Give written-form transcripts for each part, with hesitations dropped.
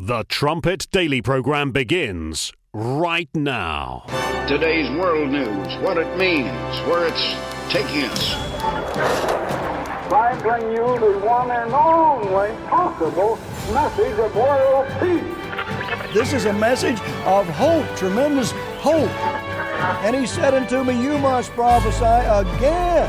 The Trumpet Daily program begins right now. Today's world news, what it means, where it's taking us. I bring you the one and only possible message of world peace. This is a message of hope, tremendous hope. And he said unto me, you must prophesy again.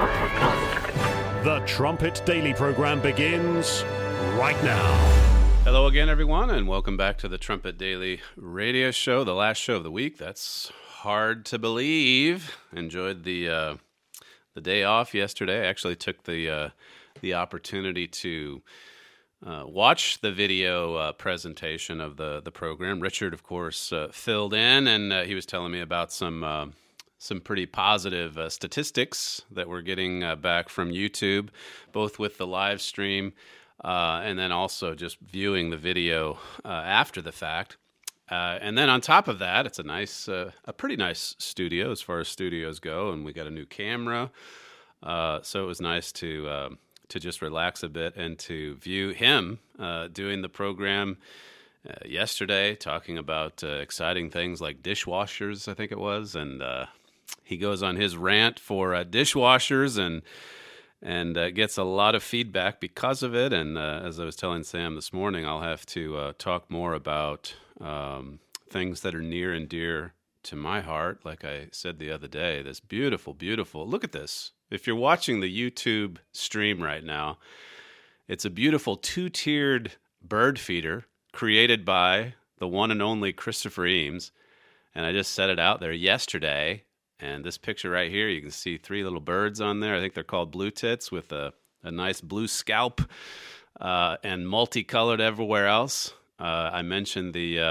The Trumpet Daily program begins right now. Hello again, everyone, and welcome back to the Trumpet Daily radio show, the last show of the week. That's hard to believe. Enjoyed the day off yesterday. I actually took the opportunity to watch the video presentation of the program. Richard, of course, filled in, and he was telling me about some pretty positive statistics that we're getting back from YouTube, both with the live stream and then also just viewing the video after the fact. And then on top of that, it's a pretty nice studio as far as studios go, and we got a new camera. So it was nice to just relax a bit and to view him doing the program yesterday, talking about exciting things like dishwashers, I think it was, and he goes on his rant for dishwashers and gets a lot of feedback because of it. And as I was telling Sam this morning, I'll have to talk more about things that are near and dear to my heart. Like I said the other day, this beautiful, look at this. If you're watching the YouTube stream right now, it's a beautiful two-tiered bird feeder created by the one and only Christopher Eames. And I just set it out there yesterday. And this picture right here, you can see three little birds on there. I think they're called blue tits with a nice blue scalp and multicolored everywhere else. I mentioned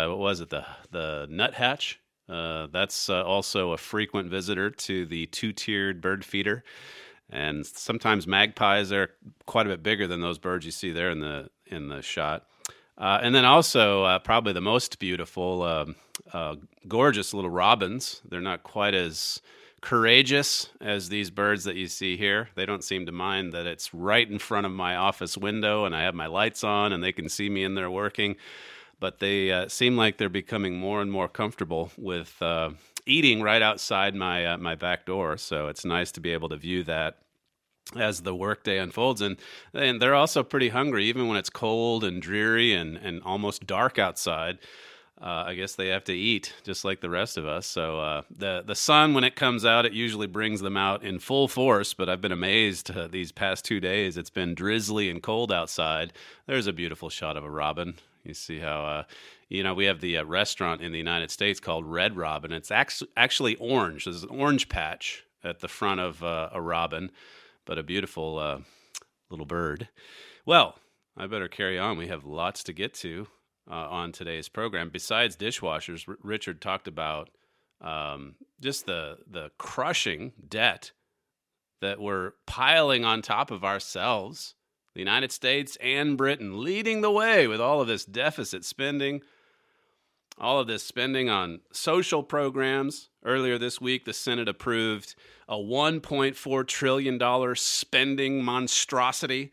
the nuthatch. That's also a frequent visitor to the two-tiered bird feeder. And sometimes magpies are quite a bit bigger than those birds you see there in the shot. And then also probably the most beautiful, gorgeous little robins. They're not quite as courageous as these birds that you see here. They don't seem to mind that it's right in front of my office window and I have my lights on and they can see me in there working. But they seem like they're becoming more and more comfortable with eating right outside my back door. So it's nice to be able to view that as the workday unfolds. And they're also pretty hungry, even when it's cold and dreary and almost dark outside. I guess they have to eat just like the rest of us. So the sun, when it comes out, it usually brings them out in full force. But I've been amazed these past 2 days. It's been drizzly and cold outside. There's a beautiful shot of a robin. You see how, we have the restaurant in the United States called Red Robin. It's actually orange. There's an orange patch at the front of a robin, but a beautiful little bird. Well, I better carry on. We have lots to get to on today's program. Besides dishwashers, Richard talked about just the crushing debt that we're piling on top of ourselves. The United States and Britain leading the way with all of this deficit spending, all of this spending on social programs. Earlier this week, the Senate approved a $1.4 trillion spending monstrosity.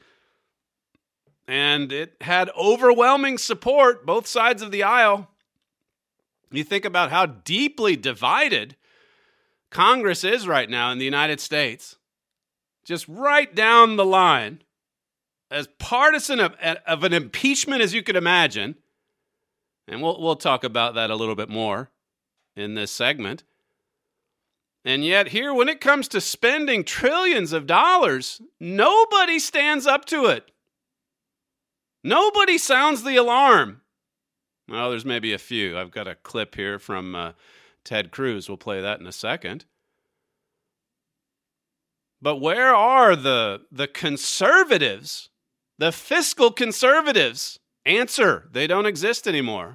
And it had overwhelming support, both sides of the aisle. You think about how deeply divided Congress is right now in the United States. Just right down the line. As partisan of an impeachment as you could imagine, and we'll talk about that a little bit more in this segment. And yet here, when it comes to spending trillions of dollars, nobody stands up to it. Nobody sounds the alarm. Well, there's maybe a few. I've got a clip here from Ted Cruz. We'll play that in a second. But where are the conservatives? The fiscal conservatives? Answer, they don't exist anymore.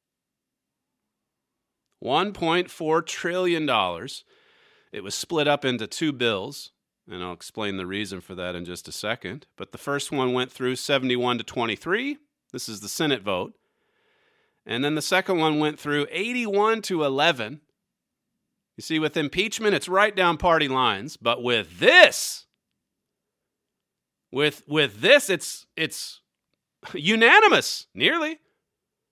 $1.4 trillion. It was split up into two bills, and I'll explain the reason for that in just a second. But the first one went through 71-23. This is the Senate vote. And then the second one went through 81-11. You see, with impeachment, it's right down party lines. But with this, it's unanimous, nearly.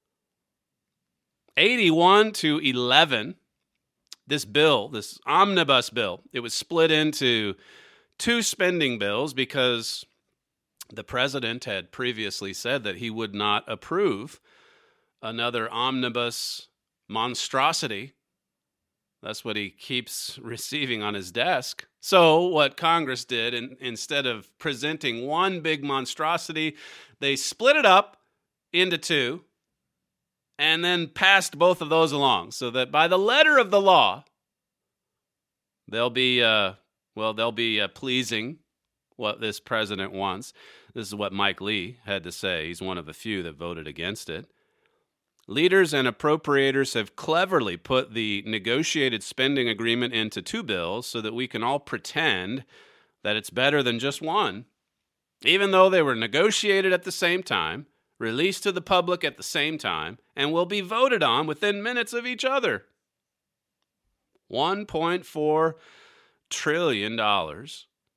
81-11. This bill, this omnibus bill, it was split into two spending bills because the president had previously said that he would not approve another omnibus monstrosity. That's what he keeps receiving on his desk. So what Congress did, instead of presenting one big monstrosity, they split it up into two and then passed both of those along so that by the letter of the law, they'll be pleasing what this president wants. This is what Mike Lee had to say. He's one of the few that voted against it. Leaders and appropriators have cleverly put the negotiated spending agreement into two bills so that we can all pretend that it's better than just one, even though they were negotiated at the same time, released to the public at the same time, and will be voted on within minutes of each other. $1.4 trillion.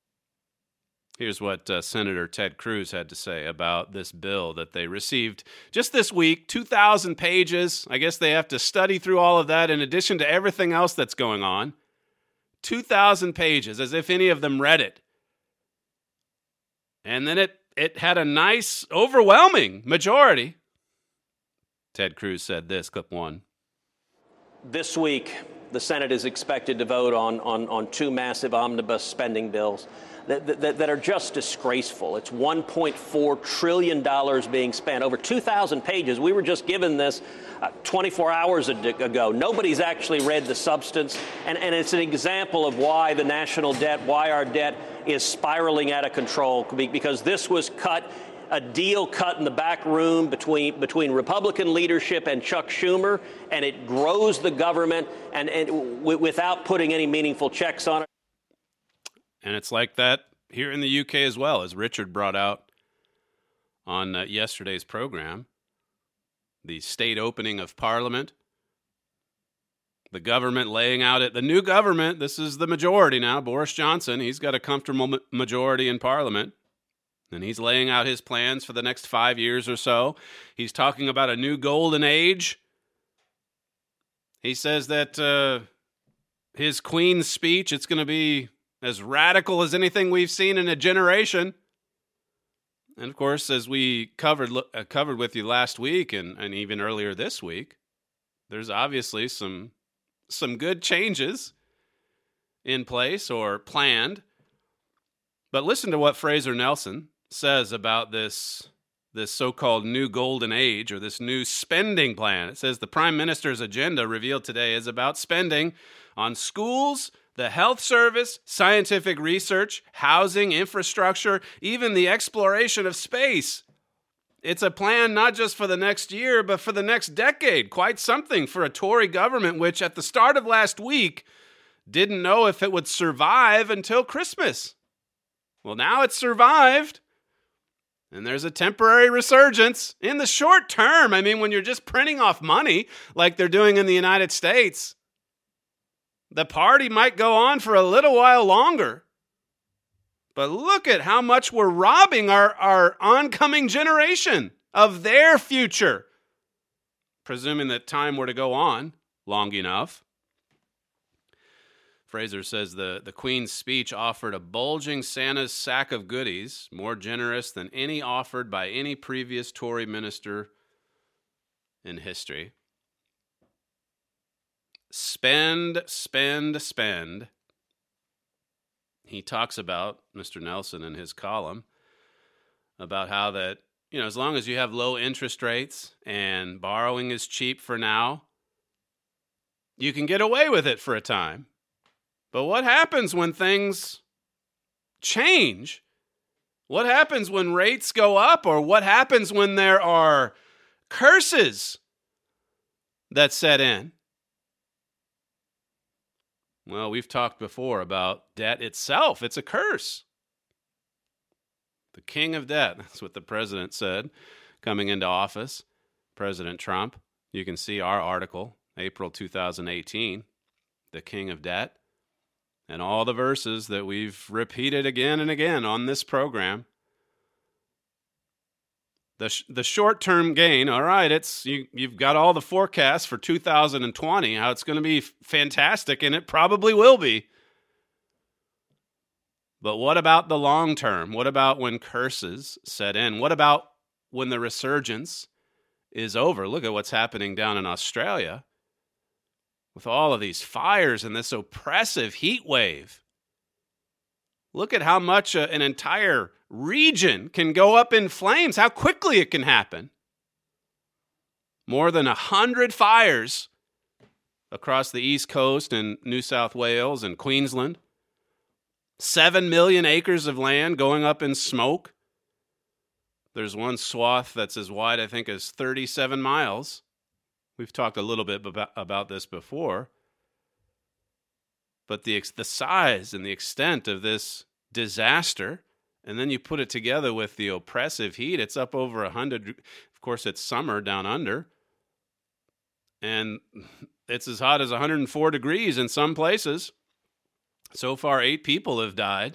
Here's what Senator Ted Cruz had to say about this bill that they received just this week, 2,000 pages. I guess they have to study through all of that in addition to everything else that's going on. 2,000 pages, as if any of them read it. And then it had a nice, overwhelming majority. Ted Cruz said this, clip one. This week, the Senate is expected to vote on two massive omnibus spending bills that are just disgraceful. It's $1.4 trillion being spent, over 2,000 pages. We were just given this 24 hours ago. Nobody's actually read the substance, and it's an example of why the national debt, why our debt is spiraling out of control, because this was a deal cut in the back room between Republican leadership and Chuck Schumer, and it grows the government and without putting any meaningful checks on it. And it's like that here in the UK as well, as Richard brought out on yesterday's program. The state opening of Parliament, the government laying out the new government. This is the majority now, Boris Johnson. He's got a comfortable majority in Parliament, and he's laying out his plans for the next 5 years or so. He's talking about a new golden age. He says that his Queen's speech, it's going to be as radical as anything we've seen in a generation. And of course, as we covered with you last week and even earlier this week, there's obviously some good changes in place or planned. But listen to what Fraser Nelson says about this so-called new golden age or this new spending plan. It says the Prime Minister's agenda revealed today is about spending on schools, the health service, scientific research, housing, infrastructure, even the exploration of space. It's a plan not just for the next year, but for the next decade. Quite something for a Tory government, which at the start of last week didn't know if it would survive until Christmas. Well, now it's survived, and there's a temporary resurgence in the short term. I mean, when you're just printing off money like they're doing in the United States, the party might go on for a little while longer. But look at how much we're robbing our oncoming generation of their future, presuming that time were to go on long enough. Fraser says the Queen's speech offered a bulging Santa's sack of goodies, more generous than any offered by any previous Tory minister in history. Spend, spend, spend. He talks about, Mr. Nelson in his column, about how that, as long as you have low interest rates and borrowing is cheap for now, you can get away with it for a time. But what happens when things change? What happens when rates go up? Or what happens when there are curses that set in? Well, we've talked before about debt itself. It's a curse. The king of debt. That's what the president said coming into office. President Trump. You can see our article, April 2018, the king of debt. And all the verses that we've repeated again and again on this program. The short-term gain, all right, you've got all the forecasts for 2020, how it's going to be fantastic, and it probably will be. But what about the long term? What about when curses set in? What about when the resurgence is over? Look at what's happening down in Australia with all of these fires and this oppressive heat wave. Look at how much an entire region can go up in flames, how quickly it can happen. More than 100 fires across the East Coast and New South Wales and Queensland. 7 million acres of land going up in smoke. There's one swath that's as wide, I think, as 37 miles. We've talked a little bit about this before. But the size and the extent of this disaster, and then you put it together with the oppressive heat, it's up over 100. Of course, it's summer down under. And it's as hot as 104 degrees in some places. So far, 8 people have died.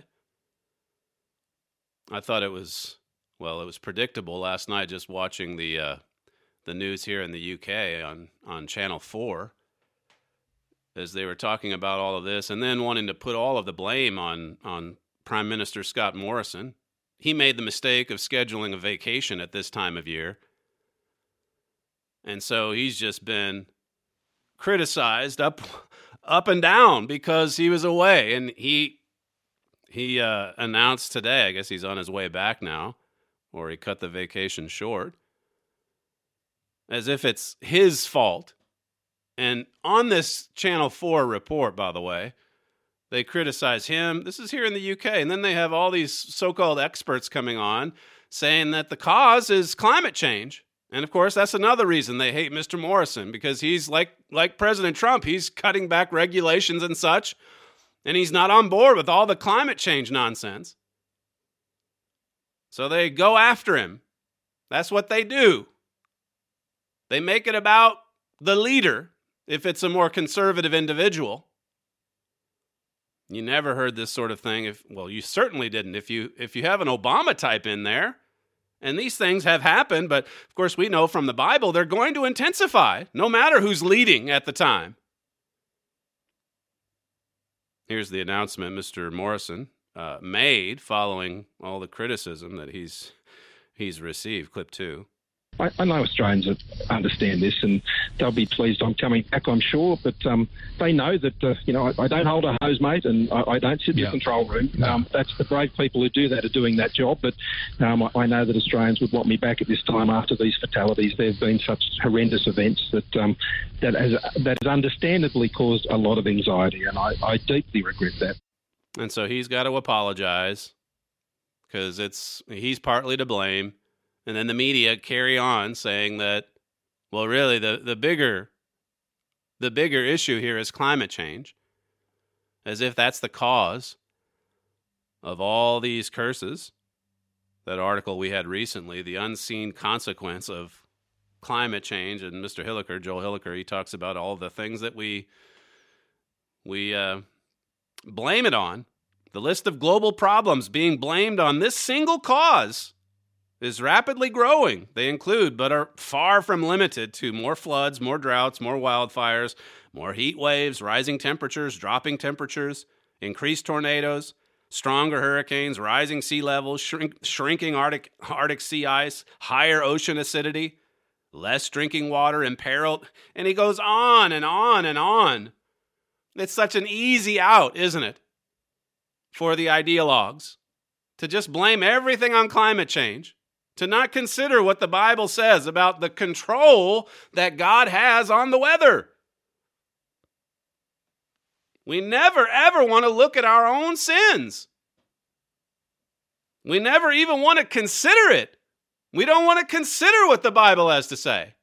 I thought it was predictable last night just watching the news here in the UK on Channel 4 as they were talking about all of this and then wanting to put all of the blame on Prime Minister Scott Morrison. He made the mistake of scheduling a vacation at this time of year. And so he's just been criticized up and down because he was away. And he announced today, I guess he's on his way back now, or he cut the vacation short, as if it's his fault. And on this Channel 4 report, by the way, they criticize him. This is here in the UK. And then they have all these so-called experts coming on saying that the cause is climate change. And, of course, that's another reason they hate Mr. Morrison, because he's like President Trump. He's cutting back regulations and such, and he's not on board with all the climate change nonsense. So they go after him. That's what they do. They make it about the leader if it's a more conservative individual. You never heard this sort of thing. You certainly didn't. If you have an Obama type in there, and these things have happened, but of course we know from the Bible they're going to intensify, no matter who's leading at the time. Here's the announcement Mr. Morrison made following all the criticism that he's received. Clip 2. I know Australians understand this, and they'll be pleased I'm coming back, I'm sure. But they know that I don't hold a hose, mate, and I don't sit in the control room. No. That's the brave people who do that are doing that job. But I know that Australians would want me back at this time after these fatalities. There have been such horrendous events that has understandably caused a lot of anxiety, and I deeply regret that. And so he's got to apologize because he's partly to blame. And then the media carry on saying that, well, really, the bigger issue here is climate change, as if that's the cause of all these curses. That article we had recently, The Unseen Consequence of Climate Change, and Mr. Hilliker, Joel Hilliker, he talks about all the things that we blame it on. The list of global problems being blamed on this single cause is rapidly growing. They include, but are far from limited to, more floods, more droughts, more wildfires, more heat waves, rising temperatures, dropping temperatures, increased tornadoes, stronger hurricanes, rising sea levels, shrinking Arctic sea ice, higher ocean acidity, less drinking water, imperiled, and he goes on and on and on. It's such an easy out, isn't it, for the ideologues to just blame everything on climate change, to not consider what the Bible says about the control that God has on the weather. We never, ever want to look at our own sins. We never even want to consider it. We don't want to consider what the Bible has to say.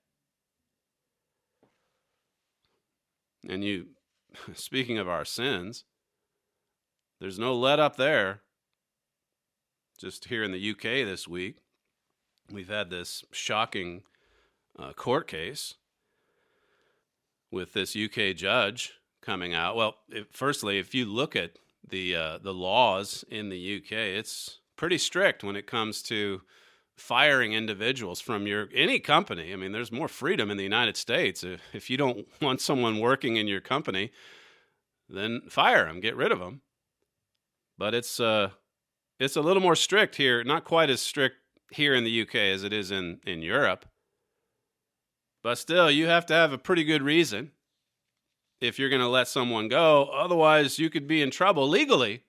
And speaking of our sins, there's no let up there. Just here in the UK this week, we've had this shocking court case with this UK judge coming out. Well, firstly, if you look at the laws in the UK, it's pretty strict when it comes to firing individuals from any company. I mean, there's more freedom in the United States. If you don't want someone working in your company, then fire them, get rid of them. But it's a little more strict here, not quite as strict here in the UK as it is in Europe. But still, you have to have a pretty good reason if you're going to let someone go. Otherwise, you could be in trouble legally.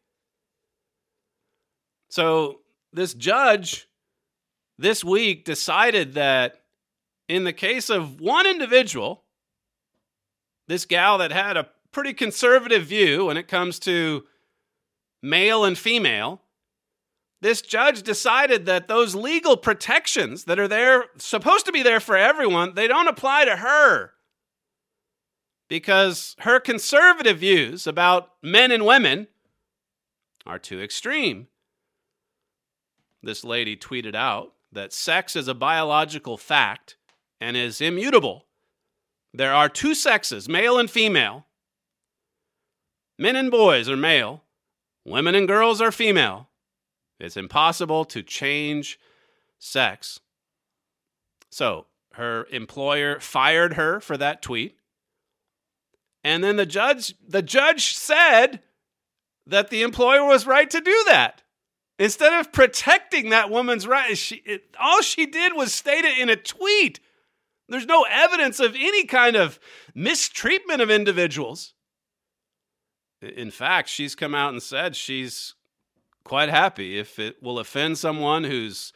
So this judge this week decided that in the case of one individual, this gal that had a pretty conservative view when it comes to male and female, this judge decided that those legal protections that are there, supposed to be there for everyone, they don't apply to her. Because her conservative views about men and women are too extreme. This lady tweeted out that sex is a biological fact and is immutable. There are two sexes, male and female. Men and boys are male. Women and girls are female. It's impossible to change sex. So her employer fired her for that tweet. And then the judge said that the employer was right to do that. Instead of protecting that woman's right, all she did was state it in a tweet. There's no evidence of any kind of mistreatment of individuals. In fact, she's come out and said she's quite happy if it will offend someone who's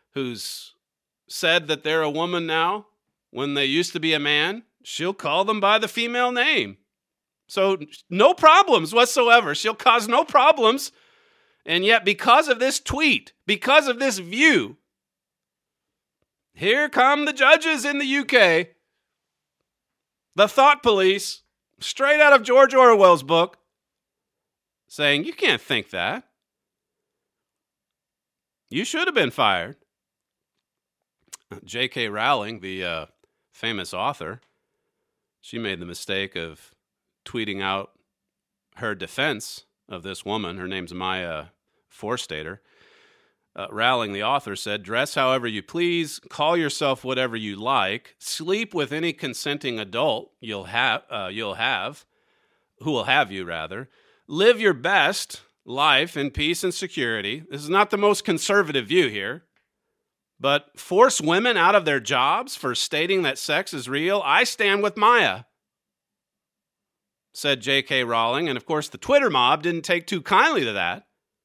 said that they're a woman now when they used to be a man. She'll call them by the female name. So no problems whatsoever. She'll cause no problems. And yet because of this tweet, because of this view, here come the judges in the UK, the thought police, straight out of George Orwell's book, saying, you can't think that. You should have been fired. J.K. Rowling, the famous author, she made the mistake of tweeting out her defense of this woman. Her name's Maya Forstater. Rowling, the author, said, "Dress however you please, call yourself whatever you like, sleep with any consenting adult who will have you, live your best life in peace and security." This is not the most conservative view here. But force women out of their jobs for stating that sex is real? I stand with Maya, said J.K. Rowling. And of course, the Twitter mob didn't take too kindly to that.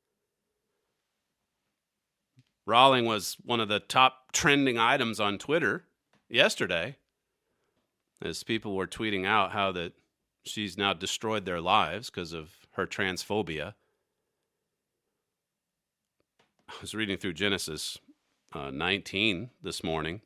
Rowling was one of the top trending items on Twitter yesterday, as people were tweeting out how that she's now destroyed their lives because of her transphobia. I was reading through Genesis 19 this morning,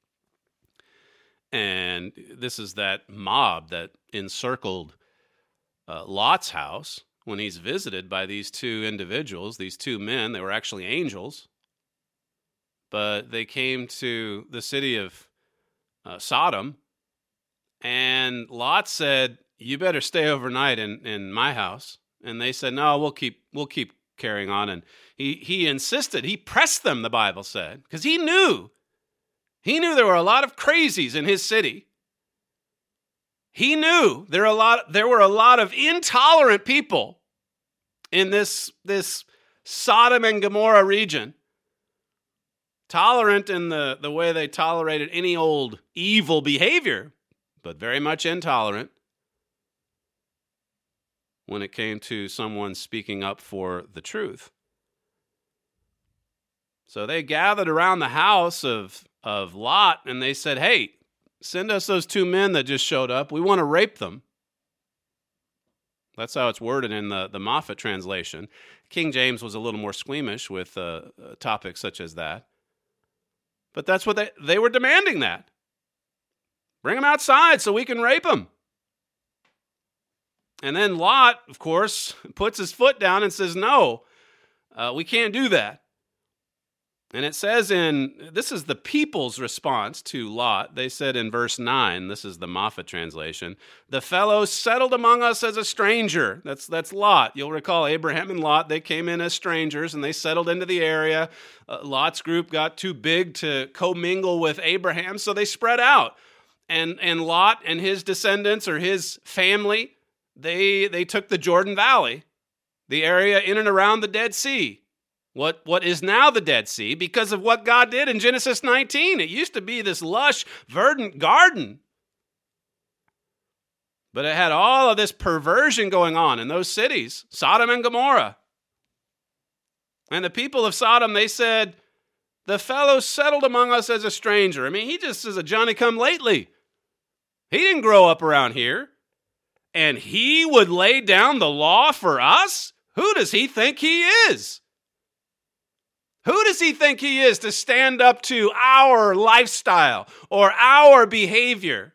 and this is that mob that encircled Lot's house when he's visited by these two individuals, these two men. They were actually angels, but they came to the city of Sodom, and Lot said, "You better stay overnight in my house." And they said, "No, we'll keep carrying on." And he insisted, he pressed them, the Bible said, because he knew there were a lot of crazies in his city. He knew there were a lot of intolerant people in this Sodom and Gomorrah region. Tolerant in the way they tolerated any old evil behavior, but very much intolerant when it came to someone speaking up for the truth. So they gathered around the house of Lot, and they said, "Hey, send us those two men that just showed up. We want to rape them." That's how it's worded in the Moffat translation. King James was a little more squeamish with topics such as that. But that's what they were demanding that. Bring them outside so we can rape them. And then Lot, of course, puts his foot down and says, "No, we can't do that." And it says this is the people's response to Lot. They said in verse 9, this is the Moffat translation, the fellow settled among us as a stranger. That's Lot. You'll recall Abraham and Lot, they came in as strangers and they settled into the area. Lot's group got too big to commingle with Abraham, so they spread out. And Lot and his descendants or his family, they took the Jordan Valley, the area in and around the Dead Sea. What is now the Dead Sea because of what God did in Genesis 19. It used to be this lush, verdant garden. But it had all of this perversion going on in those cities, Sodom and Gomorrah. And the people of Sodom, they said, the fellow settled among us as a stranger. I mean, he just is a Johnny-come-lately. He didn't grow up around here. And he would lay down the law for us? Who does he think he is? Who does he think he is to stand up to our lifestyle or our behavior?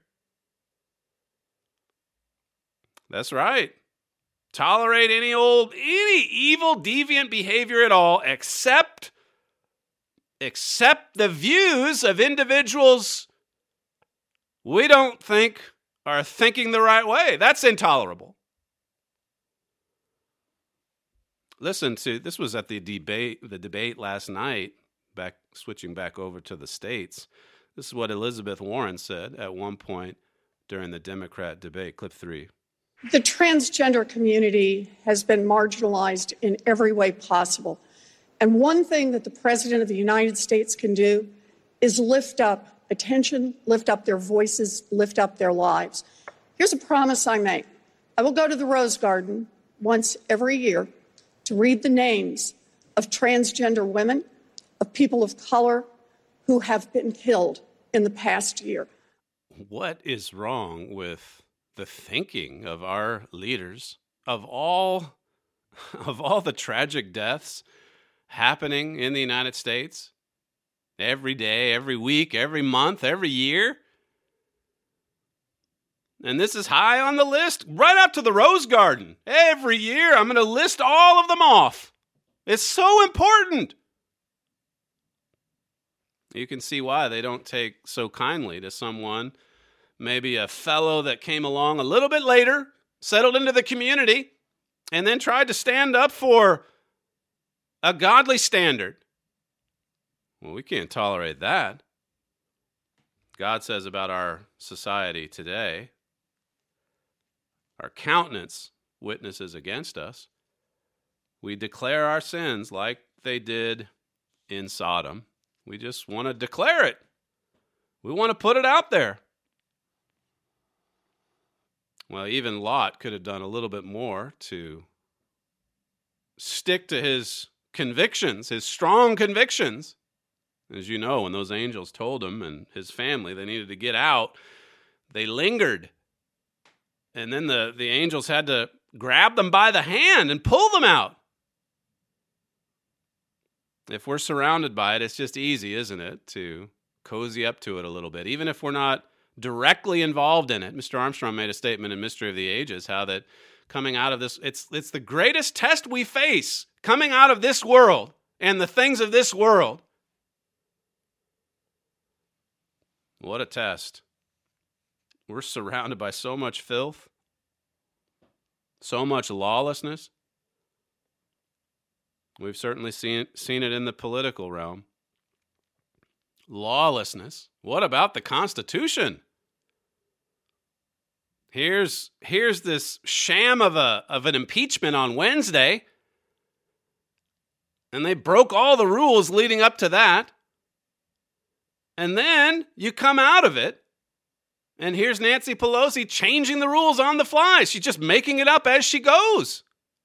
That's right. Tolerate any evil, deviant behavior at all, except the views of individuals we don't think are thinking the right way. That's intolerable. Listen to, this was at the debate last night, switching back over to the States. This is what Elizabeth Warren said at one point during the Democrat debate. Clip 3. The transgender community has been marginalized in every way possible. And one thing that the President of the United States can do is lift up attention, lift up their voices, lift up their lives. Here's a promise I make. I will go to the Rose Garden once every year to read the names of transgender women, of people of color who have been killed in the past year. What is wrong with the thinking of our leaders, of all the tragic deaths happening in the United States every day, every week, every month, every year? And this is high on the list, right up to the Rose Garden. Every year, I'm going to list all of them off. It's so important. You can see why they don't take so kindly to someone, maybe a fellow that came along a little bit later, settled into the community, and then tried to stand up for a godly standard. Well, we can't tolerate that. God says about our society today, our countenance witnesses against us. We declare our sins like they did in Sodom. We just want to declare it. We want to put it out there. Well, even Lot could have done a little bit more to stick to his convictions, his strong convictions. As you know, when those angels told him and his family they needed to get out, they lingered. And then the angels had to grab them by the hand and pull them out. If we're surrounded by it, it's just easy, isn't it, to cozy up to it a little bit, even if we're not directly involved in it. Mr. Armstrong made a statement in Mystery of the Ages, how that coming out of this, it's the greatest test we face, coming out of this world and the things of this world. What a test. We're surrounded by so much filth, so much lawlessness. We've certainly seen it in the political realm. Lawlessness. What about the Constitution? Here's this sham of an impeachment on Wednesday, and they broke all the rules leading up to that. And then you come out of it, and here's Nancy Pelosi changing the rules on the fly. She's just making it up as she goes.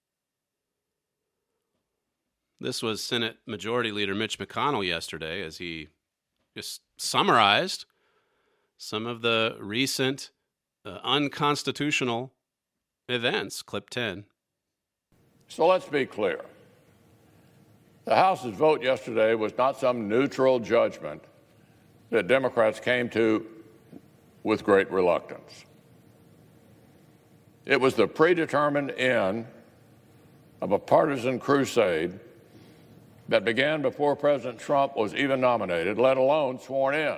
This was Senate Majority Leader Mitch McConnell yesterday as he just summarized some of the recent unconstitutional events. Clip 10. So let's be clear. The House's vote yesterday was not some neutral judgment that Democrats came to with great reluctance. It was the predetermined end of a partisan crusade that began before President Trump was even nominated, let alone sworn in.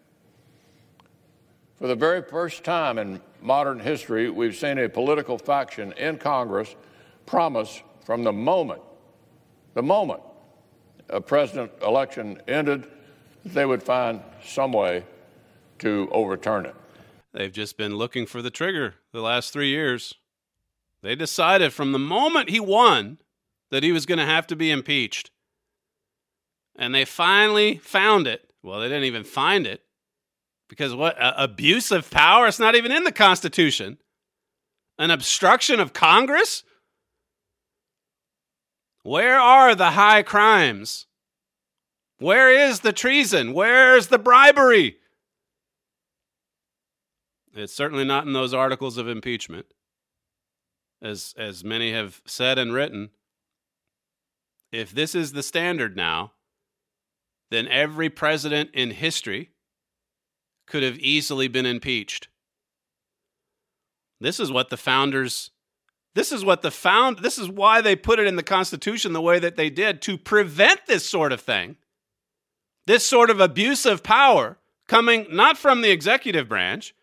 For the very first time in modern history, we've seen a political faction in Congress promise from the moment a president election ended, that they would find some way to overturn it. They've just been looking for the trigger the last 3 years. They decided from the moment he won that he was going to have to be impeached. And they finally found it. Well, they didn't even find it. Because what? Abuse of power? It's not even in the Constitution. An obstruction of Congress? Where are the high crimes? Where is the treason? Where's the bribery? It's certainly not in those articles of impeachment. As many have said and written, if this is the standard now, then every president in history could have easily been impeached. This is why they put it in the Constitution the way that they did, to prevent this sort of thing, this sort of abuse of power coming not from the executive branch,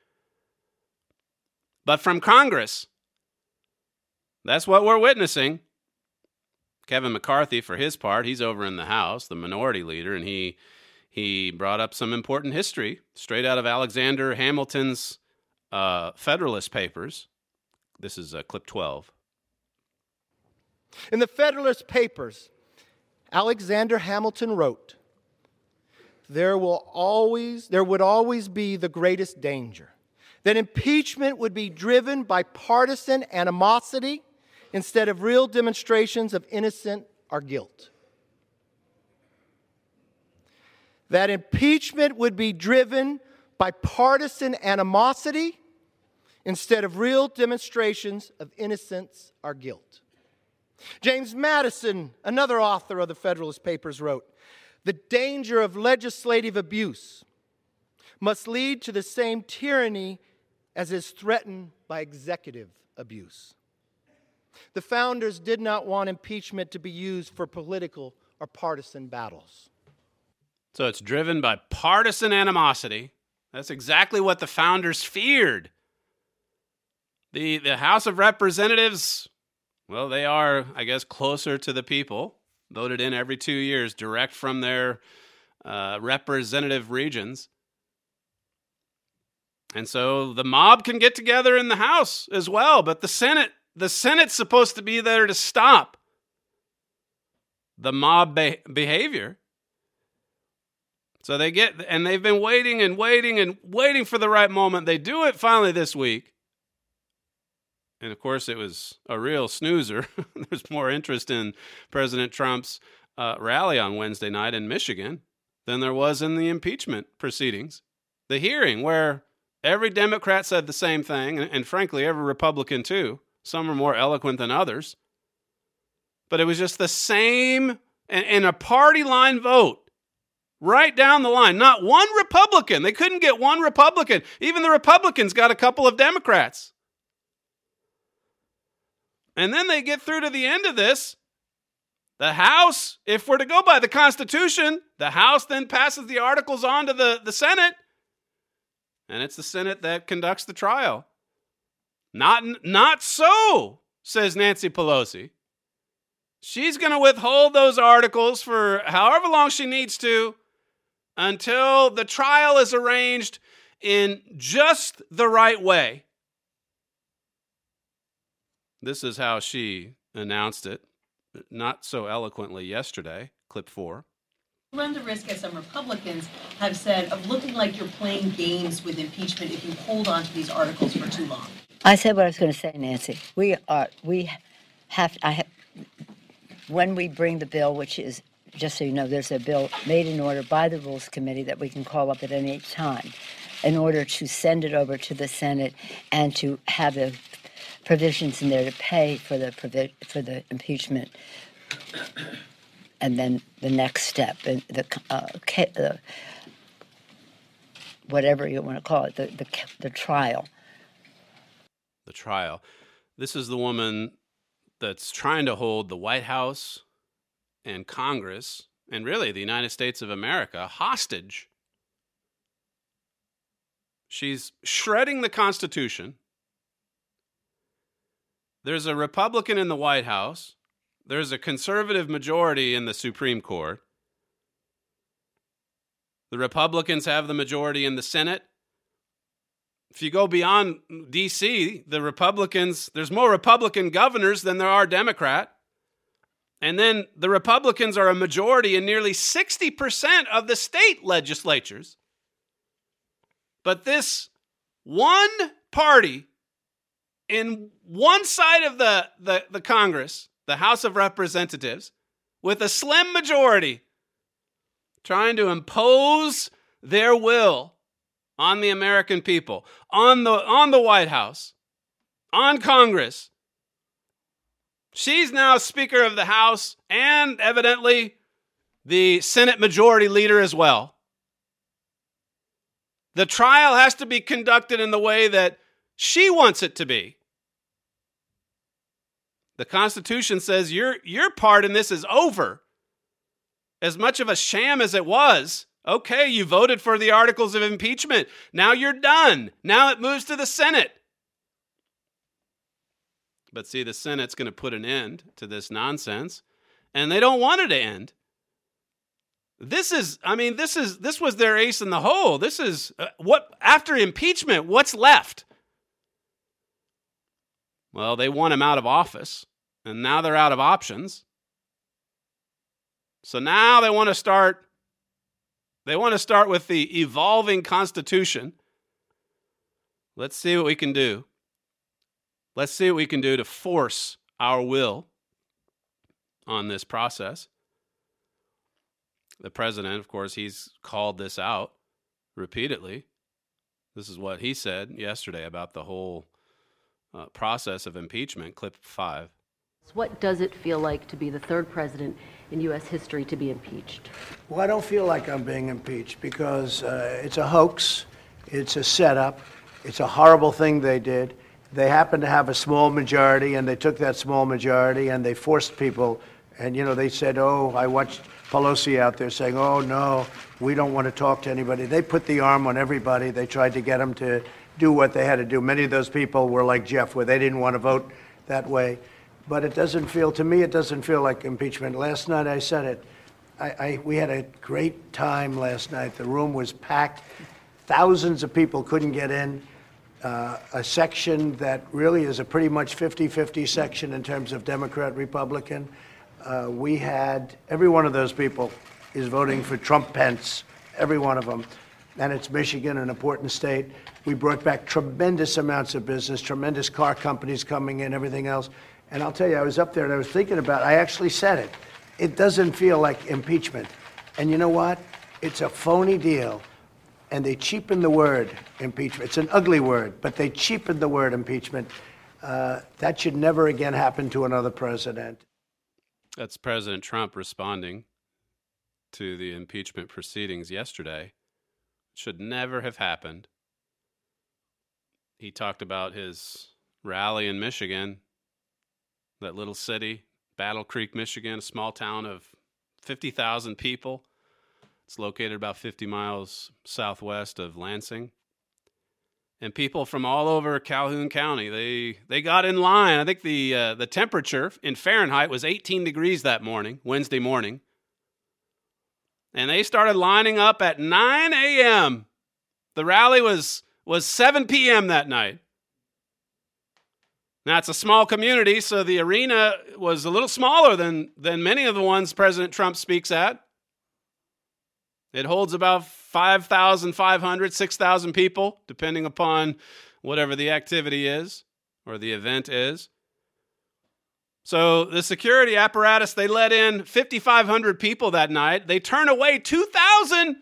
but from Congress. That's what we're witnessing. Kevin McCarthy, for his part, he's over in the House, the minority leader, and he brought up some important history straight out of Alexander Hamilton's Federalist Papers. This is clip 12. In the Federalist Papers, Alexander Hamilton wrote, there would always be the greatest danger, that impeachment would be driven by partisan animosity instead of real demonstrations of innocence or guilt. That impeachment would be driven by partisan animosity instead of real demonstrations of innocence or guilt. James Madison, another author of the Federalist Papers, wrote, the danger of legislative abuse must lead to the same tyranny as is threatened by executive abuse. The founders did not want impeachment to be used for political or partisan battles. So it's driven by partisan animosity. That's exactly what the founders feared. The House of Representatives, well, they are, I guess, closer to the people, voted in every 2 years, direct from their representative regions. And so the mob can get together in the House as well, but the Senate's supposed to be there to stop the mob behavior. So they've been waiting and waiting and waiting for the right moment. They do it finally this week. And of course, it was a real snoozer. There's more interest in President Trump's rally on Wednesday night in Michigan than there was in the impeachment proceedings. The hearing where every Democrat said the same thing, and frankly, every Republican too. Some are more eloquent than others. But it was just the same, in a party line vote, right down the line. Not one Republican. They couldn't get one Republican. Even the Republicans got a couple of Democrats. And then they get through to the end of this. The House, if we're to go by the Constitution, the House then passes the articles on to the Senate. And it's the Senate that conducts the trial. Not so, says Nancy Pelosi. She's going to withhold those articles for however long she needs to until the trial is arranged in just the right way. This is how she announced it, not so eloquently yesterday, clip 4. Run the risk, as some Republicans have said, of looking like you're playing games with impeachment if you hold on to these articles for too long. I said what I was going to say, Nancy. When we bring the bill, which is, just so you know, there's a bill made in order by the Rules Committee that we can call up at any time in order to send it over to the Senate and to have the provisions in there to pay for the impeachment. And then the next step, the whatever you want to call it, the trial. The trial. This is the woman that's trying to hold the White House and Congress, and really the United States of America, hostage. She's shredding the Constitution. There's a Republican in the White House. There's a conservative majority in the Supreme Court. The Republicans have the majority in the Senate. If you go beyond D.C., the Republicans, there's more Republican governors than there are Democrat. And then the Republicans are a majority in nearly 60% of the state legislatures. But this one party in one side of the Congress, the House of Representatives, with a slim majority, trying to impose their will on the American people, on the White House, on Congress. She's now Speaker of the House and evidently the Senate Majority Leader as well. The trial has to be conducted in the way that she wants it to be. The Constitution says your part in this is over. As much of a sham as it was, okay, you voted for the articles of impeachment. Now you're done. Now it moves to the Senate. But see, the Senate's going to put an end to this nonsense, and they don't want it to end. This was their ace in the hole. This is what after impeachment, what's left? Well, they want him out of office, and now they're out of options. So now they want to start with the evolving Constitution. Let's see what we can do. Let's see what we can do to force our will on this process. The president, of course, he's called this out repeatedly. This is what he said yesterday about the whole process of impeachment, clip 5. What does it feel like to be the third president in U.S. history to be impeached? Well, I don't feel like I'm being impeached because it's a hoax. It's a setup. It's a horrible thing they did. They happened to have a small majority, and they took that small majority, and they forced people. And, they said, I watched Pelosi out there saying, no, we don't want to talk to anybody. They put the arm on everybody. They tried to get them to do what they had to do. Many of those people were like Jeff, where they didn't want to vote that way. But it doesn't feel like impeachment. Last night I said it. We had a great time last night. The room was packed. Thousands of people couldn't get in. A section that really is a pretty much 50-50 section in terms of Democrat, Republican. We had, every one of those people is voting for Trump-Pence, every one of them. And it's Michigan, an important state. We brought back tremendous amounts of business, tremendous car companies coming in, everything else. And I'll tell you, I was up there and I was thinking about it. I actually said it. It doesn't feel like impeachment. And you know what? It's a phony deal. And they cheapen the word impeachment. It's an ugly word, but they cheapen the word impeachment. That should never again happen to another president. That's President Trump responding to the impeachment proceedings yesterday. It should never have happened. He talked about his rally in Michigan, that little city, Battle Creek, Michigan, a small town of 50,000 people. It's located about 50 miles southwest of Lansing. And people from all over Calhoun County, they got in line. I think the temperature in Fahrenheit was 18 degrees that morning, Wednesday morning. And they started lining up at 9 a.m. The rally was 7 p.m. that night. Now, it's a small community, so the arena was a little smaller than many of the ones President Trump speaks at. It holds about 5,500, 6,000 people, depending upon whatever the activity is or the event is. So the security apparatus, they let in 5,500 people that night. They turn away 2,000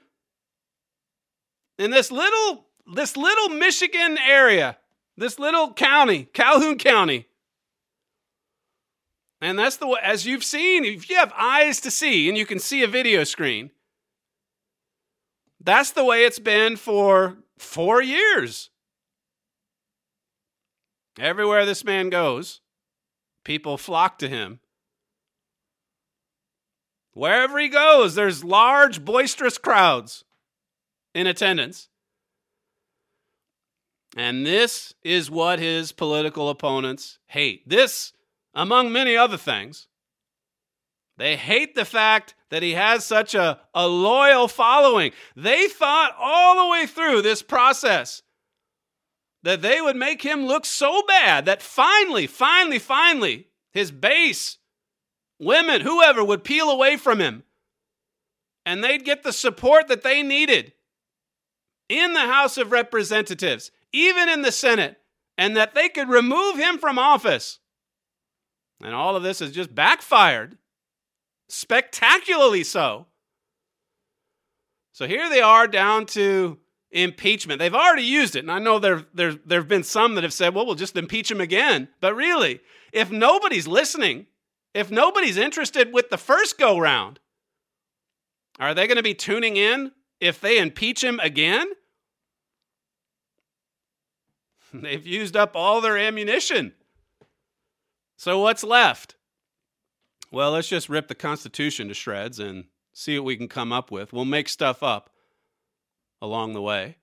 in this little Michigan area, this little county, Calhoun County. And that's the way, as you've seen, if you have eyes to see and you can see a video screen, that's the way it's been for 4 years. Everywhere this man goes, people flock to him. Wherever he goes, there's large, boisterous crowds in attendance. And this is what his political opponents hate. This, among many other things. They hate the fact that he has such a loyal following. They thought all the way through this process that they would make him look so bad that finally, his base, women, whoever, would peel away from him. And they'd get the support that they needed in the House of Representatives, even in the Senate, and that they could remove him from office. And all of this has just backfired. Spectacularly so. So here they are down to impeachment. They've already used it. And I know there have been some that have said, well, we'll just impeach him again. But really, if nobody's listening, if nobody's interested with the first go-round, are they going to be tuning in if they impeach him again? They've used up all their ammunition. So what's left? Well, let's just rip the Constitution to shreds and see what we can come up with. We'll make stuff up along the way.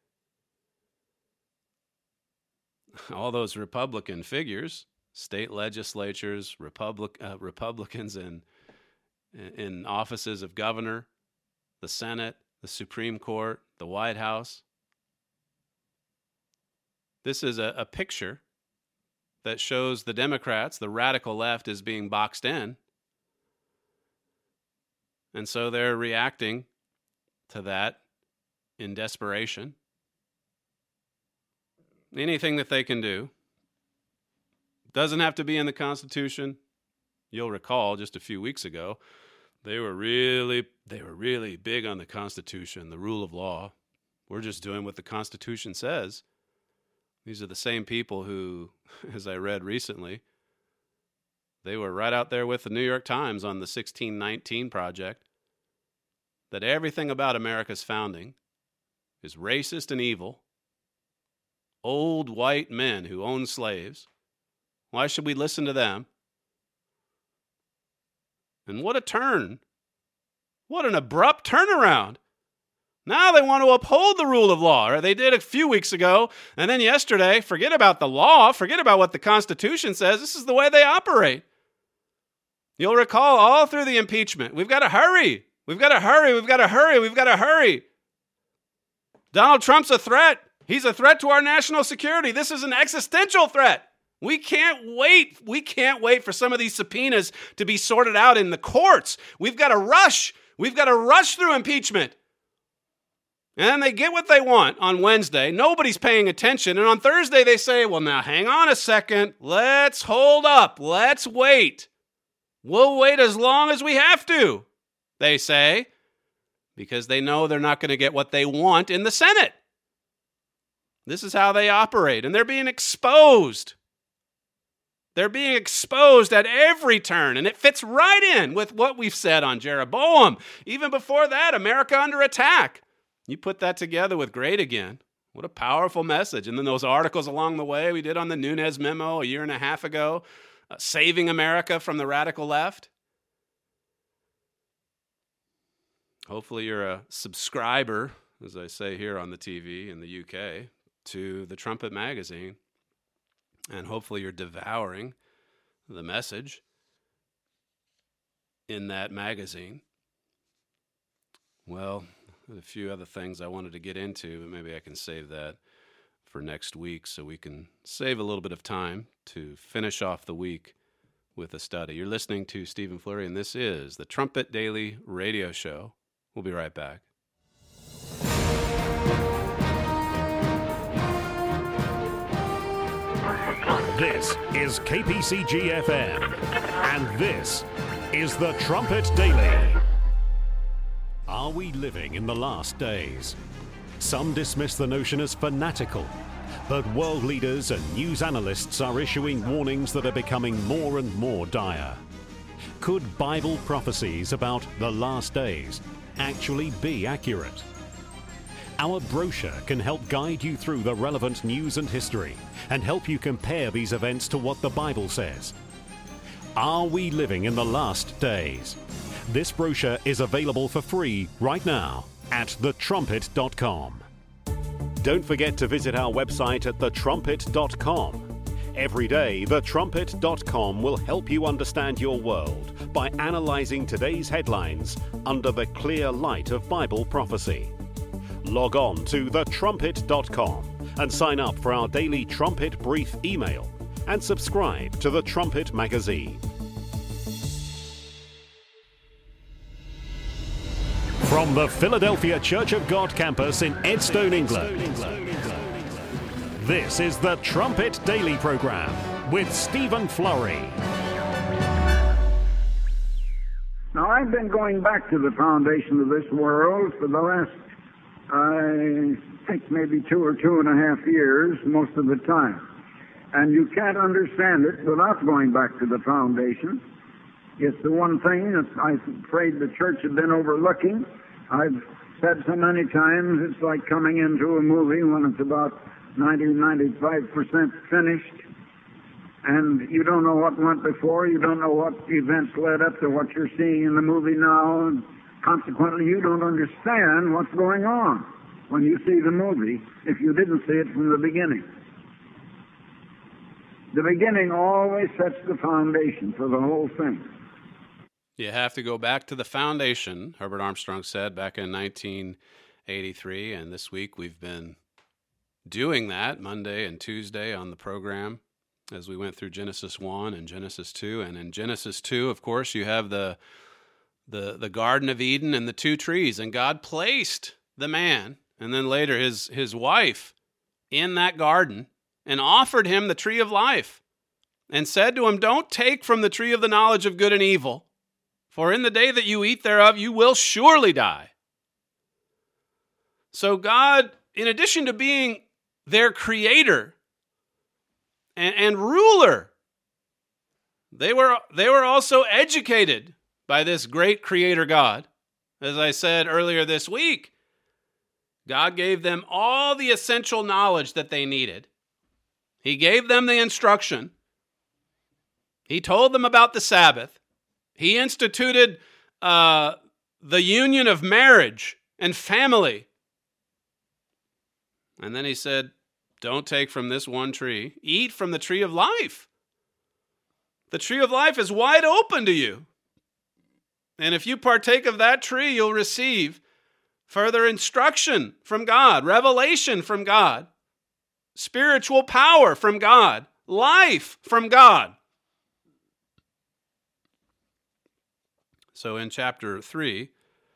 All those Republican figures, state legislatures, Republicans in offices of governor, the Senate, the Supreme Court, the White House. This is a picture that shows the Democrats, the radical left, is being boxed in. And so they're reacting to that in desperation. Anything that they can do. Doesn't have to be in the Constitution. You'll recall just a few weeks ago, they were really big on the Constitution, the rule of law. We're just doing what the Constitution says. These are the same people who, as I read recently, they were right out there with the New York Times on the 1619 Project, that everything about America's founding is racist and evil. Old white men who own slaves. Why should we listen to them? And what a turn. What an abrupt turnaround. Now they want to uphold the rule of law, or they did a few weeks ago, and then yesterday, forget about the law, forget about what the Constitution says. This is the way they operate. You'll recall all through the impeachment, we've got to hurry. We've got to hurry. We've got to hurry. We've got to hurry. Donald Trump's a threat. He's a threat to our national security. This is an existential threat. We can't wait. We can't wait for some of these subpoenas to be sorted out in the courts. We've got to rush. We've got to rush through impeachment. And then they get what they want on Wednesday. Nobody's paying attention. And on Thursday they say, well, now hang on a second. Let's hold up. Let's wait. We'll wait as long as we have to, they say, because they know they're not going to get what they want in the Senate. This is how they operate, and they're being exposed. They're being exposed at every turn, and it fits right in with what we've said on Jeroboam. Even before that, America under attack. You put that together with Great Again. What a powerful message. And then those articles along the way we did on the Nunes memo a year and a half ago, saving America from the radical left. Hopefully you're a subscriber, as I say here on the TV in the UK, to the Trumpet magazine. And hopefully you're devouring the message in that magazine. Well, a few other things I wanted to get into, but maybe I can save that for next week so we can save a little bit of time to finish off the week with a study. You're listening to Stephen Flurry, and this is the Trumpet Daily Radio Show. We'll be right back. This is KPCG-FM, and this is the Trumpet Daily. Are we living in the last days? Some dismiss the notion as fanatical, but world leaders and news analysts are issuing warnings that are becoming more and more dire. Could Bible prophecies about the last days actually be accurate? Our brochure can help guide you through the relevant news and history and help you compare these events to what the Bible says. Are we living in the last days? This brochure is available for free right now at thetrumpet.com. Don't forget to visit our website at thetrumpet.com. Every day, thetrumpet.com will help you understand your world by analyzing today's headlines under the clear light of Bible prophecy. Log on to thetrumpet.com and sign up for our daily Trumpet Brief email and subscribe to the Trumpet magazine. From the Philadelphia Church of God campus in Edstone, England, this is the Trumpet Daily Program with Stephen Flurry. Now, I've been going back to the foundation of this world for the last, I think, maybe 2 or 2.5 years, most of the time. And you can't understand it without going back to the foundation. It's the one thing that I'm afraid the church had been overlooking. I've said so many times, it's like coming into a movie when it's about 90-95% finished, and you don't know what went before, you don't know what events led up to what you're seeing in the movie now, and consequently you don't understand what's going on when you see the movie if you didn't see it from the beginning. The beginning always sets the foundation for the whole thing. You have to go back to the foundation, Herbert Armstrong said back in 1983, and this week we've been doing that Monday and Tuesday on the program as we went through Genesis 1 and Genesis 2. And in Genesis 2, of course, you have the Garden of Eden and the 2 trees. And God placed the man and then later his wife in that garden and offered him the tree of life and said to him, "Don't take from the tree of the knowledge of good and evil, for in the day that you eat thereof, you will surely die." So God, in addition to being their creator and ruler, they were also educated by this great creator God. As I said earlier this week, God gave them all the essential knowledge that they needed. He gave them the instruction. He told them about the Sabbath. He instituted the union of marriage and family. And then he said, don't take from this one tree. Eat from the tree of life. The tree of life is wide open to you. And if you partake of that tree, you'll receive further instruction from God, revelation from God, spiritual power from God, life from God. So in chapter 3,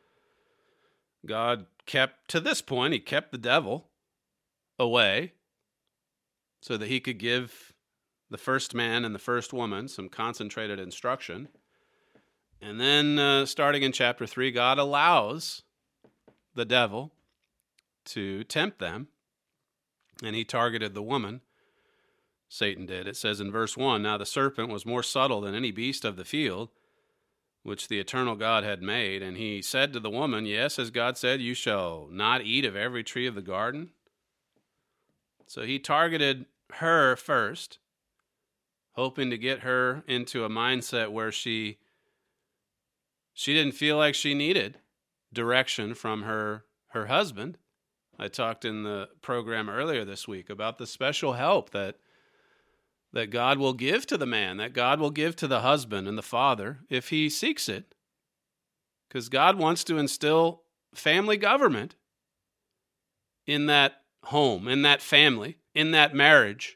God kept, to this point, he kept the devil away so that he could give the first man and the first woman some concentrated instruction. And then starting in chapter 3, God allows the devil to tempt them, and he targeted the woman. Satan did. It says in verse 1, "Now the serpent was more subtle than any beast of the field, which the eternal God had made. And he said to the woman, Yes, as God said, you shall not eat of every tree of the garden." So he targeted her first, hoping to get her into a mindset where she didn't feel like she needed direction from her husband. I talked in the program earlier this week about the special help that God will give to the man, that God will give to the husband and the father if he seeks it. Because God wants to instill family government in that home, in that family, in that marriage.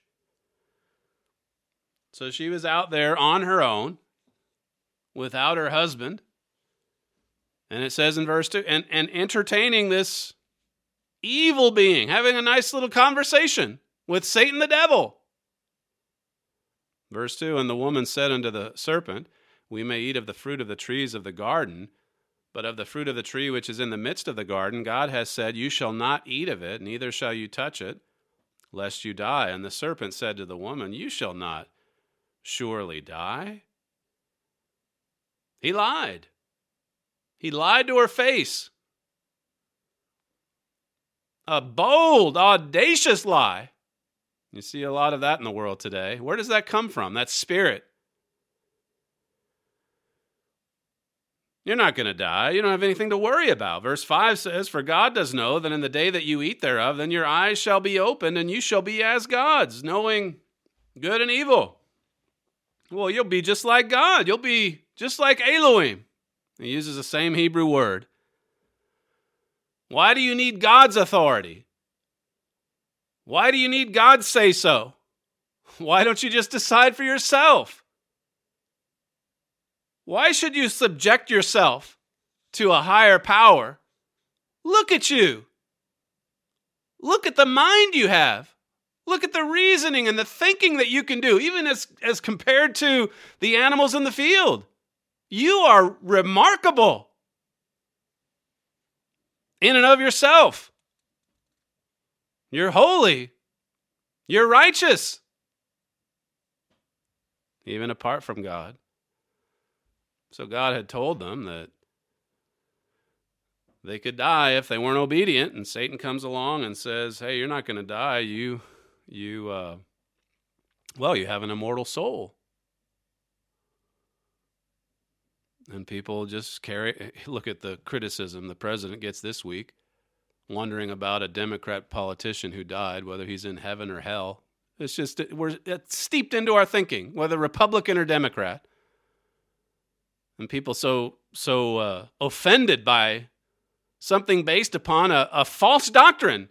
So she was out there on her own without her husband. And it says in verse 2, and entertaining this evil being, having a nice little conversation with Satan the devil. Verse 2, "And the woman said unto the serpent, We may eat of the fruit of the trees of the garden, but of the fruit of the tree which is in the midst of the garden, God has said, You shall not eat of it, neither shall you touch it, lest you die. And the serpent said to the woman, You shall not surely die." He lied. He lied to her face. A bold, audacious lie. You see a lot of that in the world today. Where does that come from? That spirit. You're not going to die. You don't have anything to worry about. Verse 5 says, "For God does know that in the day that you eat thereof, then your eyes shall be opened, and you shall be as gods, knowing good and evil." Well, you'll be just like God. You'll be just like Elohim. He uses the same Hebrew word. Why do you need God's authority? Why do you need God's say-so? Why don't you just decide for yourself? Why should you subject yourself to a higher power? Look at you. Look at the mind you have. Look at the reasoning and the thinking that you can do, even as compared to the animals in the field. You are remarkable in and of yourself. You're holy. You're righteous, even apart from God. So God had told them that they could die if they weren't obedient, and Satan comes along and says, "Hey, you're not going to die. You have an immortal soul." And people just look at the criticism the president gets this week, wondering about a Democrat politician who died, whether he's in heaven or hell. It's steeped into our thinking, whether Republican or Democrat. And people so offended by something based upon a false doctrine.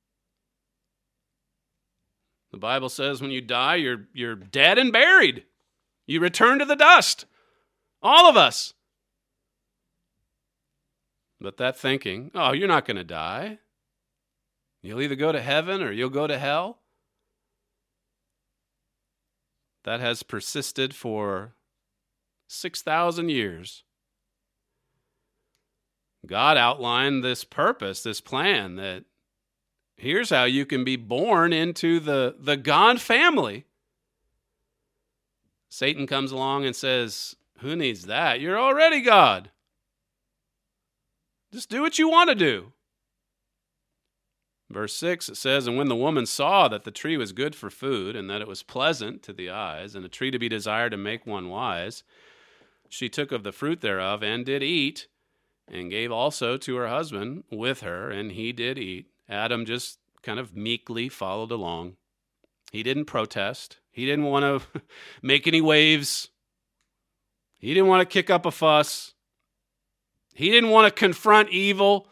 The Bible says when you die, you're dead and buried. You return to the dust. All of us. But that thinking, oh, you're not going to die. You'll either go to heaven or you'll go to hell. That has persisted for 6,000 years. God outlined this purpose, this plan, that here's how you can be born into the God family. Satan comes along and says, "Who needs that? You're already God. Just do what you want to do." Verse 6, it says, "And when the woman saw that the tree was good for food, and that it was pleasant to the eyes, and a tree to be desired to make one wise, she took of the fruit thereof, and did eat, and gave also to her husband with her, and he did eat." Adam just kind of meekly followed along. He didn't protest. He didn't want to make any waves. He didn't want to kick up a fuss. He didn't want to confront evil.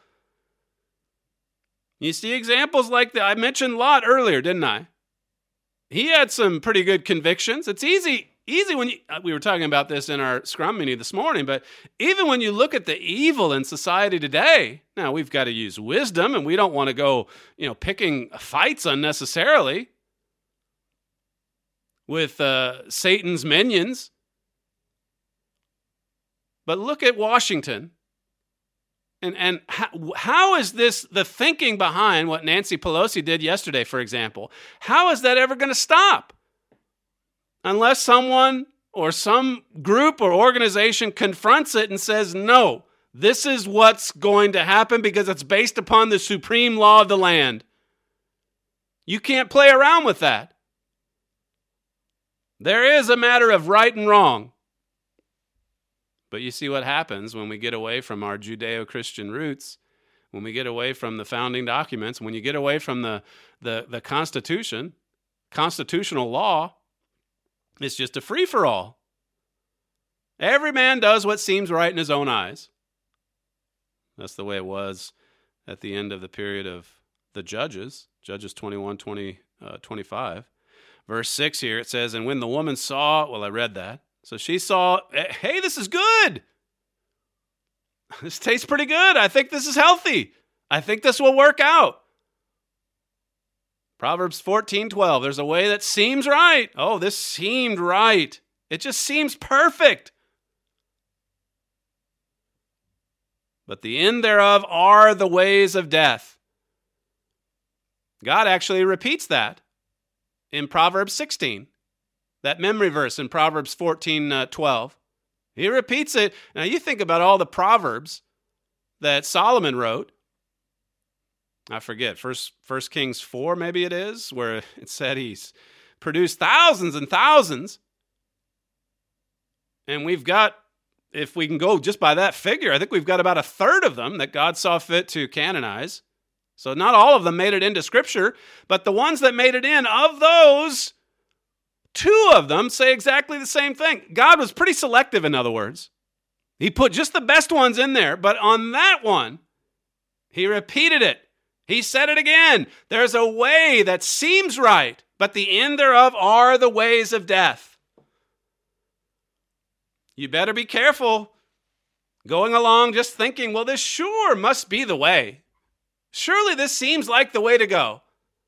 You see examples like that. I mentioned Lot earlier, didn't I? He had some pretty good convictions. It's easy when we were talking about this in our Scrum meeting this morning, but even when you look at the evil in society today, now we've got to use wisdom, and we don't want to go, picking fights unnecessarily with Satan's minions. But look at Washington. And how is this the thinking behind what Nancy Pelosi did yesterday, for example? How is that ever going to stop? Unless someone or some group or organization confronts it and says, no, this is what's going to happen because it's based upon the supreme law of the land. You can't play around with that. There is a matter of right and wrong. But you see what happens when we get away from our Judeo-Christian roots, when we get away from the founding documents, when you get away from the Constitution, constitutional law. It's just a free-for-all. Every man does what seems right in his own eyes. That's the way it was at the end of the period of the Judges, Judges 21, 25. Verse 6 here, it says, "And when the woman saw," well, I read that. So she saw, hey, this is good. This tastes pretty good. I think this is healthy. I think this will work out. Proverbs 14:12, there's a way that seems right. Oh, this seemed right. It just seems perfect. But the end thereof are the ways of death. God actually repeats that in Proverbs 16. That memory verse in Proverbs 14:12. He repeats it. Now you think about all the Proverbs that Solomon wrote. I forget, First Kings 4 maybe it is, where it said he's produced thousands and thousands. And we've got if we can go just by that figure, I think we've got about a third of them that God saw fit to canonize. So not all of them made it into Scripture, but the ones that made it in, of those, 2 of them say exactly the same thing. God was pretty selective, in other words. He put just the best ones in there, but on that one, he repeated it. He said it again. There's a way that seems right, but the end thereof are the ways of death. You better be careful going along just thinking, well, this sure must be the way. Surely this seems like the way to go.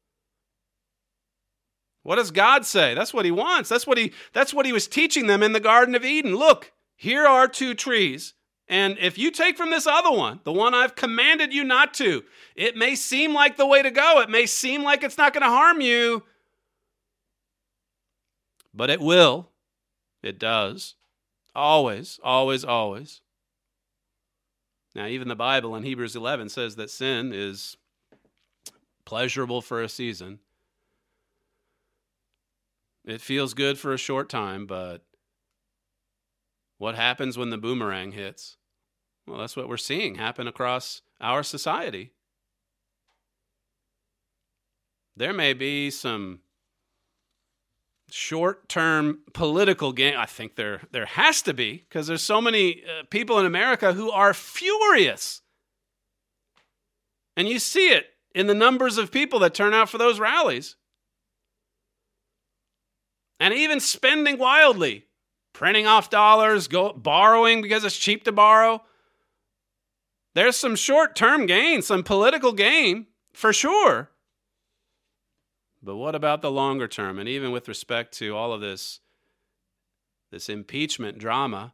What does God say? That's what he wants. That's what he was teaching them in the Garden of Eden. Look, here are 2 trees. And if you take from this other one, the one I've commanded you not to, it may seem like the way to go. It may seem like it's not going to harm you. But it will. It does. Always, always, always. Now, even the Bible in Hebrews 11 says that sin is pleasurable for a season. It feels good for a short time, but what happens when the boomerang hits? Well, that's what we're seeing happen across our society. There may be some short-term political gain. I think there has to be, because there's so many people in America who are furious. And you see it in the numbers of people that turn out for those rallies. And even spending wildly, printing off dollars, borrowing because it's cheap to borrow. There's some short-term gain, some political gain, for sure. But what about the longer term? And even with respect to all of this impeachment drama,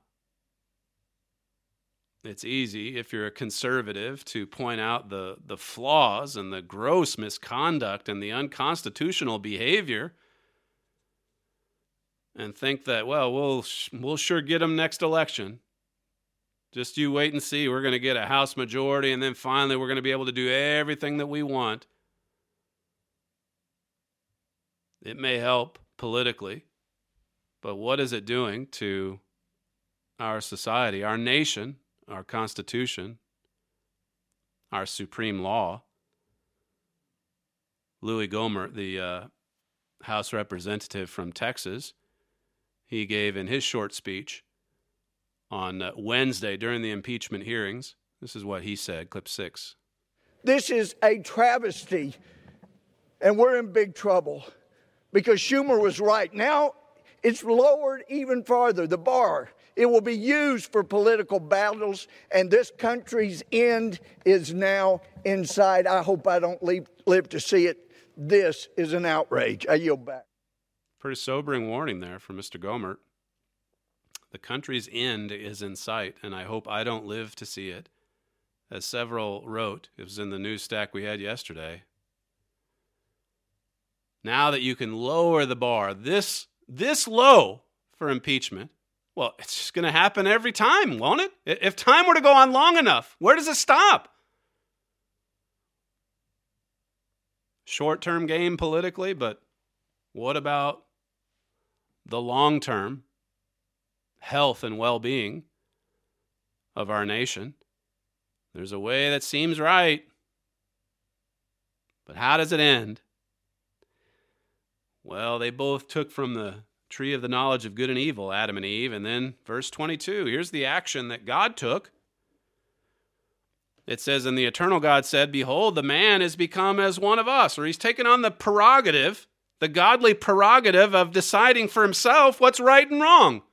it's easy, if you're a conservative, to point out the flaws and the gross misconduct and the unconstitutional behavior and think that, well, we'll sure get them next election. Just you wait and see. We're going to get a House majority, and then finally we're going to be able to do everything that we want. It may help politically, but what is it doing to our society, our nation, our Constitution, our supreme law? Louis Gohmert, the House representative from Texas, he gave in his short speech on Wednesday during the impeachment hearings. This is what he said, clip 6. This is a travesty, and we're in big trouble because Schumer was right. Now it's lowered even farther, the bar. It will be used for political battles, and this country's end is now in sight. I hope I don't live to see it. This is an outrage. I yield back. Pretty sobering warning there from Mr. Gohmert. The country's end is in sight, and I hope I don't live to see it. As several wrote, it was in the news stack we had yesterday. Now that you can lower the bar this low for impeachment, well, it's just going to happen every time, won't it? If time were to go on long enough, where does it stop? Short-term game politically, but what about the long-term health and well-being of our nation? There's a way that seems right, but how does it end? Well, they both took from the tree of the knowledge of good and evil, Adam and Eve, and then verse 22, here's the action that God took. It says, and the eternal God said, behold, the man is become as one of us, or he's taken on the prerogative, the godly prerogative of deciding for himself what's right and wrong,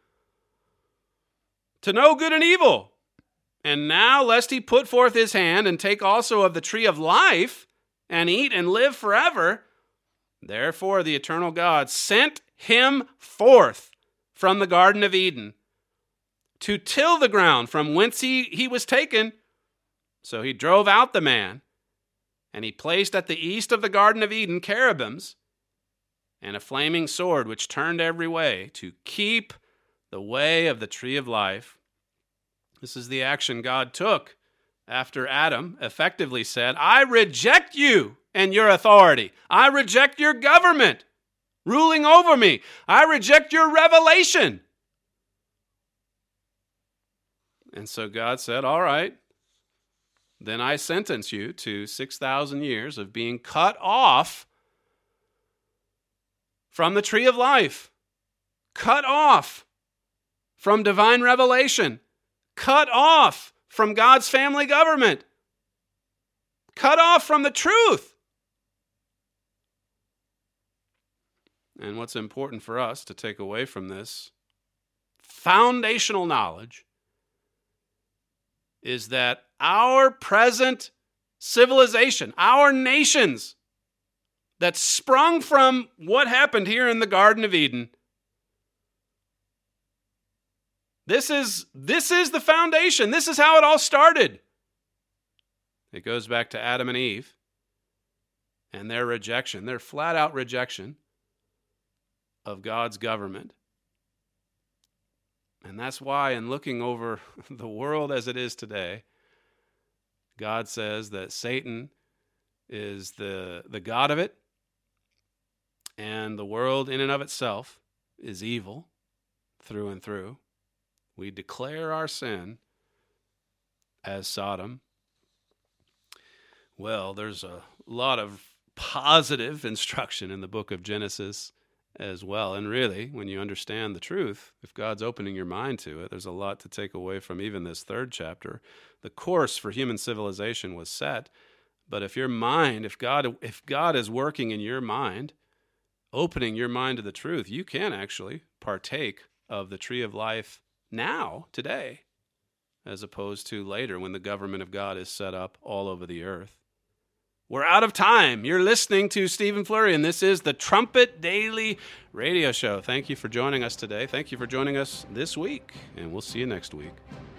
to know good and evil. And now, lest he put forth his hand and take also of the tree of life and eat and live forever, therefore the eternal God sent him forth from the Garden of Eden to till the ground from whence he was taken. So he drove out the man, and he placed at the east of the Garden of Eden cherubims and a flaming sword which turned every way to keep the way of the tree of life. This is the action God took after Adam effectively said, I reject you and your authority. I reject your government ruling over me. I reject your revelation. And so God said, all right, then I sentence you to 6,000 years of being cut off from the tree of life, cut off from divine revelation, cut off from God's family government, cut off from the truth. And what's important for us to take away from this foundational knowledge is that our present civilization, our nations that sprung from what happened here in the Garden of Eden, this is the foundation. This is how it all started. It goes back to Adam and Eve and their rejection, their flat-out rejection of God's government. And that's why, in looking over the world as it is today, God says that Satan is the god of it, and the world in and of itself is evil through and through. We declare our sin as Sodom. Well, there's a lot of positive instruction in the book of Genesis as well. And really, when you understand the truth, if God's opening your mind to it, there's a lot to take away from even this third chapter. The course for human civilization was set, but if your mind, if God is working in your mind, opening your mind to the truth, you can actually partake of the tree of life now, today, as opposed to later when the government of God is set up all over the earth. We're out of time. You're listening to Stephen Flurry, and this is the Trumpet Daily Radio Show. Thank you for joining us today. Thank you for joining us this week, and we'll see you next week.